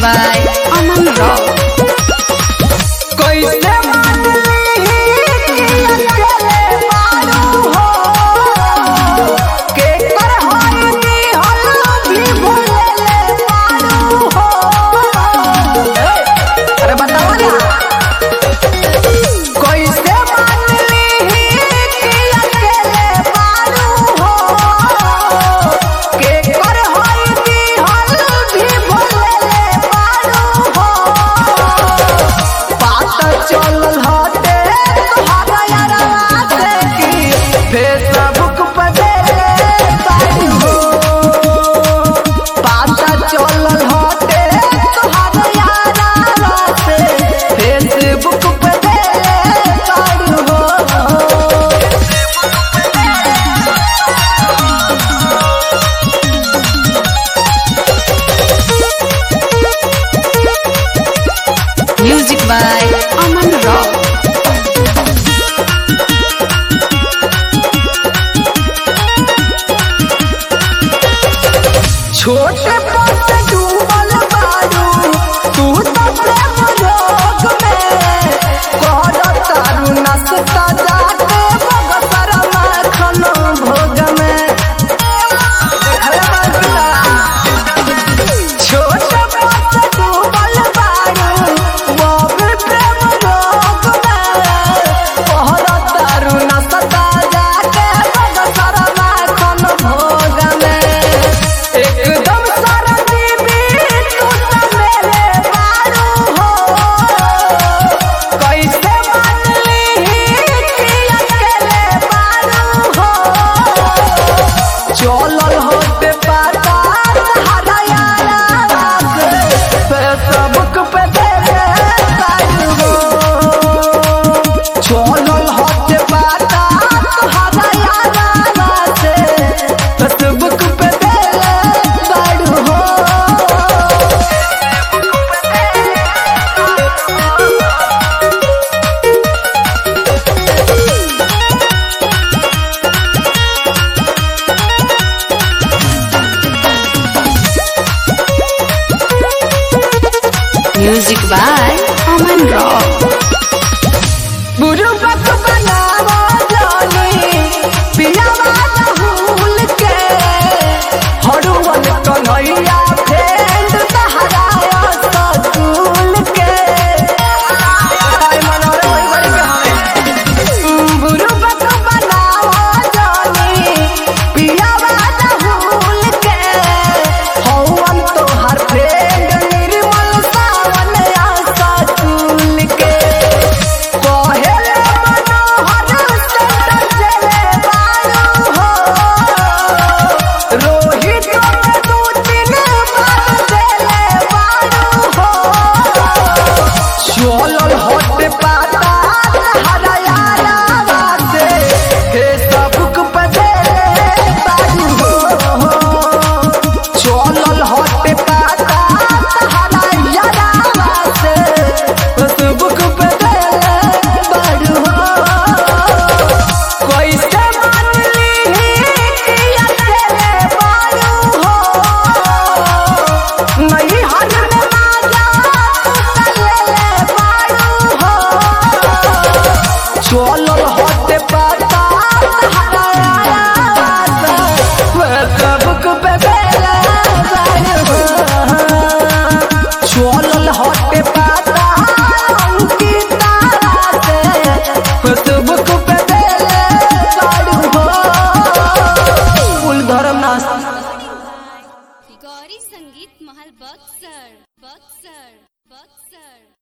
by Aman Rock. Music by Aman Rock. छोटे पत डूबल बारू तू तो प्रेम रोग में कर तारू नसता जाके बगसर माखन भोग में छोटे पत डूबल बारू बाबे प्रेम रोग में कर तारू नसता जाके बगसर माखन भोग में एकदम सरदी में तू मेरे बारू हो कैसे मान ली कि अकेले बारू हो चलल होते पता हरा यारा फेसबुक पे तेरे बारू हो चलल होते पता हरा यारा से फेसबुक पे Music by Aman Rock. बुरु बक बनावा जानी पियावा भूल के हरुवन कन्हैया फ्रेंड सहाराया सतूल के बुरु बक बनावा जानी पियावा भूल के हौवन तोहर फ्रेंड निर्मल सावन या सतूल के रोहित तू तीन बार देले बारू हो चलल होते पाता हरा यारा से फेसबुक पे देले बारू हो चलल होते पाता हरा यारा से फेसबुक पे देले बारू हो कैसे मान ली कि अकेले बारू हो नहीं हर में माजा तलेले बारू हो चलल होते पता हरा यारा फेसबुक पे देले बारू हो चलल होते पता अंकिता से फेसबुक पे देले बारू हो कुल धर्म नाश गौरी संगीत महल बक्सर बक्सर बक्सर।